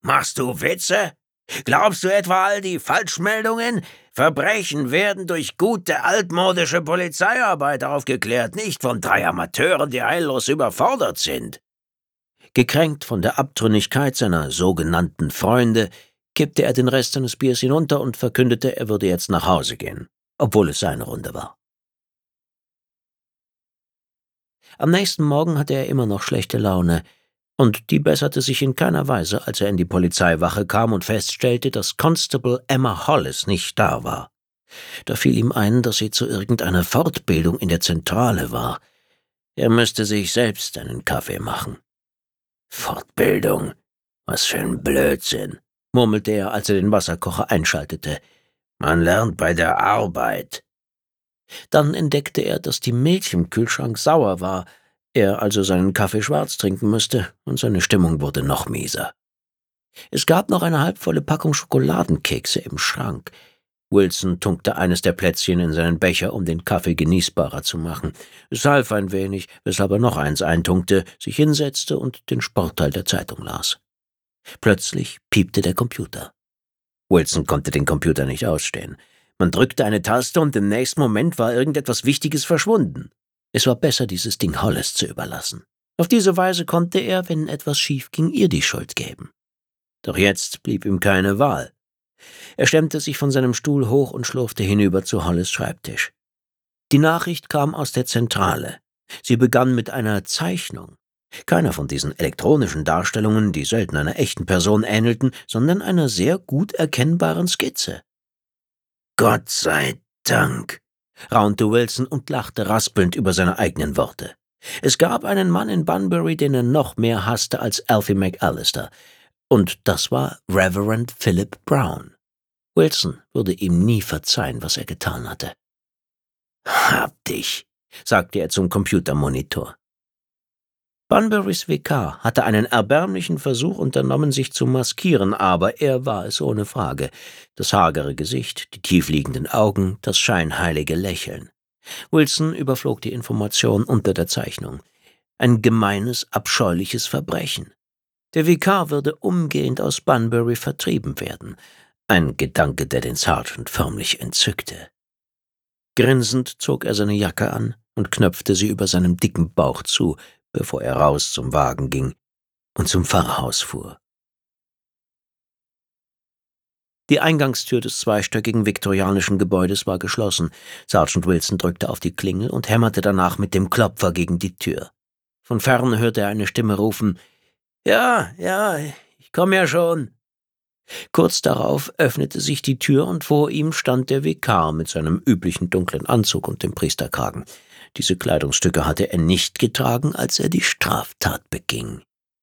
Machst du Witze? Glaubst du etwa all die Falschmeldungen? Verbrechen werden durch gute altmodische Polizeiarbeit aufgeklärt, nicht von 3 Amateuren, die heillos überfordert sind. Gekränkt von der Abtrünnigkeit seiner sogenannten Freunde, kippte er den Rest seines Biers hinunter und verkündete, er würde jetzt nach Hause gehen, obwohl es seine Runde war. Am nächsten Morgen hatte er immer noch schlechte Laune, und die besserte sich in keiner Weise, als er in die Polizeiwache kam und feststellte, dass Constable Emma Hollis nicht da war. Da fiel ihm ein, dass sie zu irgendeiner Fortbildung in der Zentrale war. Er müsste sich selbst einen Kaffee machen. »Fortbildung? Was für ein Blödsinn«, murmelte er, als er den Wasserkocher einschaltete. »Man lernt bei der Arbeit.« Dann entdeckte er, dass die Milch im Kühlschrank sauer war, er also seinen Kaffee schwarz trinken müsste, und seine Stimmung wurde noch mieser. Es gab noch eine halbvolle Packung Schokoladenkekse im Schrank. Wilson tunkte eines der Plätzchen in seinen Becher, um den Kaffee genießbarer zu machen. Es half ein wenig, weshalb er noch eins eintunkte, sich hinsetzte und den Sportteil der Zeitung las. Plötzlich piepte der Computer. Wilson konnte den Computer nicht ausstehen. Man drückte eine Taste und im nächsten Moment war irgendetwas Wichtiges verschwunden. Es war besser, dieses Ding Hollis zu überlassen. Auf diese Weise konnte er, wenn etwas schief ging, ihr die Schuld geben. Doch jetzt blieb ihm keine Wahl. Er stemmte sich von seinem Stuhl hoch und schlurfte hinüber zu Hollis' Schreibtisch. Die Nachricht kam aus der Zentrale. Sie begann mit einer Zeichnung. Keiner von diesen elektronischen Darstellungen, die selten einer echten Person ähnelten, sondern einer sehr gut erkennbaren Skizze. »Gott sei Dank«, raunte Wilson und lachte raspelnd über seine eigenen Worte. Es gab einen Mann in Bunbury, den er noch mehr hasste als Alfie McAllister, und das war Reverend Philip Brown. Wilson würde ihm nie verzeihen, was er getan hatte. »Hab dich«, sagte er zum Computermonitor. Bunburys Vikar hatte einen erbärmlichen Versuch unternommen, sich zu maskieren, aber er war es ohne Frage. Das hagere Gesicht, die tiefliegenden Augen, das scheinheilige Lächeln. Wilson überflog die Information unter der Zeichnung. Ein gemeines, abscheuliches Verbrechen. Der Vikar würde umgehend aus Bunbury vertrieben werden. Ein Gedanke, der den Sergeant förmlich entzückte. Grinsend zog er seine Jacke an und knöpfte sie über seinem dicken Bauch zu, bevor er raus zum Wagen ging und zum Pfarrhaus fuhr. Die Eingangstür des zweistöckigen viktorianischen Gebäudes war geschlossen. Sergeant Wilson drückte auf die Klingel und hämmerte danach mit dem Klopfer gegen die Tür. Von fern hörte er eine Stimme rufen, »Ja, ich komme ja schon.« Kurz darauf öffnete sich die Tür und vor ihm stand der Vikar mit seinem üblichen dunklen Anzug und dem Priesterkragen. Diese Kleidungsstücke hatte er nicht getragen, als er die Straftat beging.